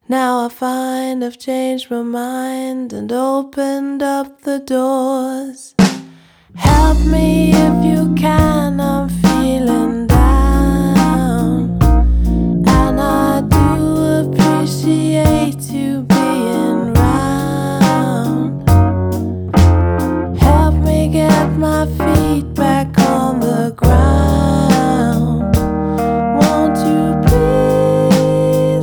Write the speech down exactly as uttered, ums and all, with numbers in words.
Now I find I've changed my mind and opened up the doors. Help me if you can, I'm feeling down, and I do appreciate you being round. Help me get my feet back